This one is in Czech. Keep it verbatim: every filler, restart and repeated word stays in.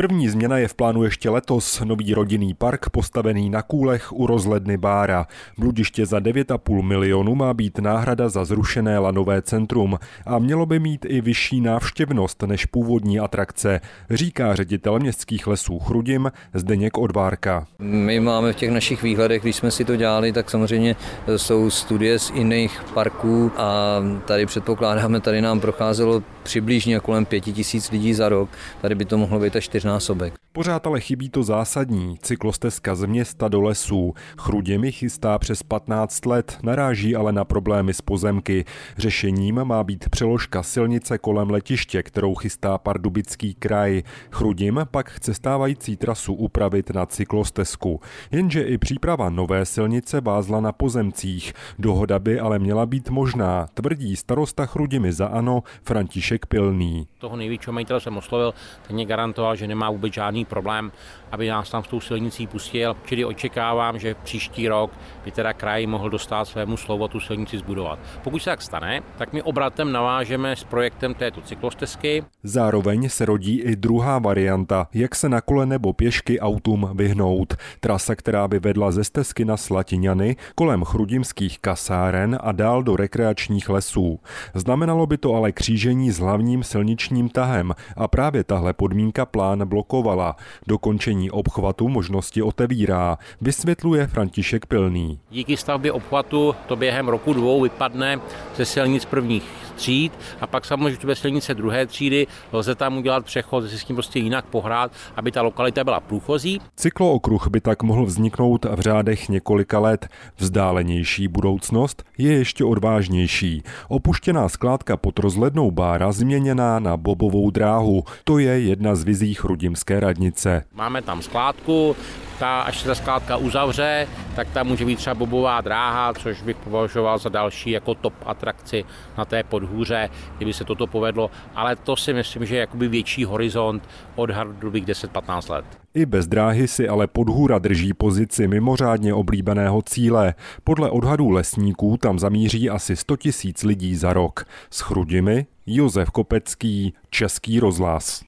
První změna je v plánu ještě letos. Nový rodinný park postavený na Kůlech u rozhledny Bára. Bludiště za devět a půl milionu má být náhrada za zrušené lanové centrum a mělo by mít i vyšší návštěvnost než původní atrakce, říká ředitel Městských lesů Chrudim Zdeněk Odvárka. My máme v těch našich výhledech, když jsme si to dělali, tak samozřejmě jsou studie z jiných parků a tady předpokládáme, tady nám procházelo přibližně kolem pěti tisíc lidí za rok. Tady by to mohlo být až čtyřnásobek. Pořád ale chybí to zásadní, cyklostezka z města do lesů. Chrudim ji chystá přes patnáct let, naráží ale na problémy s pozemky. Řešením má být přeložka silnice kolem letiště, kterou chystá Pardubický kraj. Chrudim pak chce stávající trasu upravit na cyklostezku. Jenže i příprava nové silnice vázla na pozemcích. Dohoda by ale měla být možná, tvrdí starosta Chrudimi za ANO František Pilný. Toho největšího majitele jsem oslovil, ten mě garantoval, že nemá vůbec žádný problém, aby nás tam s tou silnicí pustil. Čili očekávám, že příští rok by teda kraj mohl dostat svému slovu tu silnici zbudovat. Pokud se tak stane, tak my obratem navážeme s projektem této cyklostezky. Zároveň se rodí i druhá varianta, jak se na kole nebo pěšky autům vyhnout. Trasa, která by vedla ze stezky na Slatiňany, kolem chrudimských kasáren a dál do rekreačních lesů. Znamenalo by to ale křížení s hlavním silničním tahem a právě tahle podmínka plán blokovala. Dokončení obchvatu možnosti otevírá, vysvětluje František Pilný. Díky stavbě obchvatu to během roku dvou vypadne ze silnic prvních tříd a pak samozřejmě ve silnice druhé třídy lze tam udělat přechod, se s tím prostě jinak pohrát, aby ta lokalita byla průchozí. Cyklookruh by tak mohl vzniknout v řádech několika let. Vzdálenější budoucnost je ještě odvážnější. Opuštěná skládka pod rozhlednou Bára změněná na bobovou dráhu. To je jedna z vizí chrudimské radnice. Máme tam skládku, ta, až se ta skládka uzavře, tak tam může být třeba bobová dráha, což bych považoval za další jako top atrakci na té podhůře, kdyby se toto povedlo, ale to si myslím, že je jakoby větší horizont, odhadu bych deset patnáct let. I bez dráhy si ale podhůra drží pozici mimořádně oblíbeného cíle. Podle odhadů lesníků tam zamíří asi sto tisíc lidí za rok. S Chrudimi Josef Kopecký, Český rozhlas.